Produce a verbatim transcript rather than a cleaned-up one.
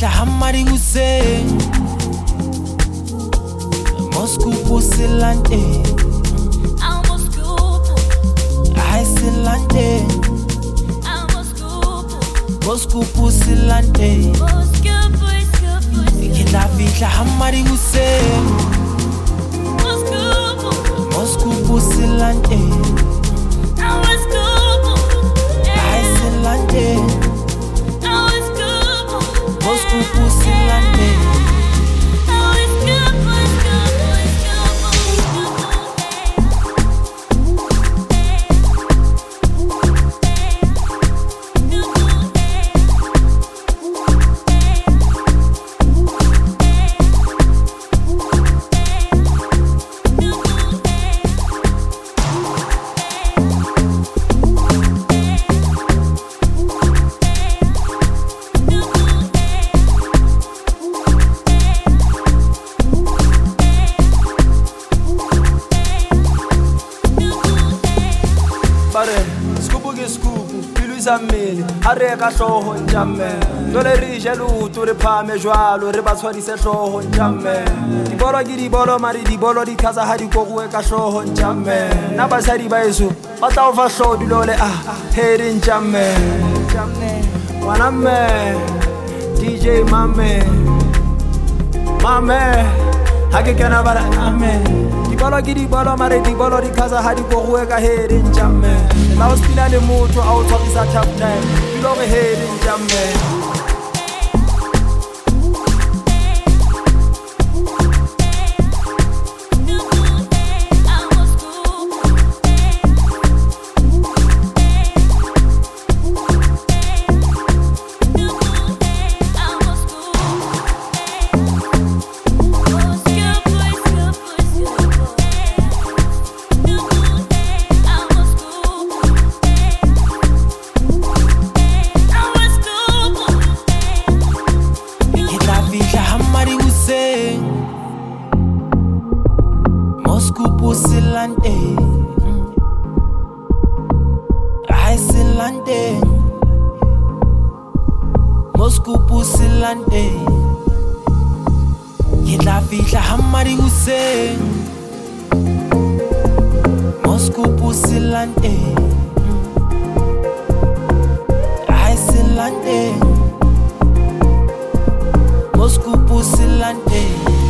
fihla hamari Hussein Moscow Pusilante I'm Moscow I Silante I'm Moscow Moscow Pusilante Moscow Moscow Kila fihla hamari Hussein Moscow Moscow Pusilante I'm Moscow I Silante I'm Moscow Moscow Pusilante Scubu ke scubu, piluisa mmele, a re ka hloho njamme. Jole re je luto re phame jwalo, re ba tshwarise hloho njamme. Dibolo ke dibolo mari dibolo di thaza ha di koguwe ka hloho njamme. Na basadi ba eso, ba tla o fa hloho dilole ah, he re njamme. Wana mme, D J Mame, Mame, ha ke kena bara amen. Dibolo ke dibolo mare dibolo di khaza ha di koguwe ka he re njamme. La o spina le motho a o tshwarisa tough time dilo re he re njamme. Moscow Pusilante I Silante Moscow Pusilante Kila fihla hamari Hussein Moscow Pusilante I Silante Moscow Pusilante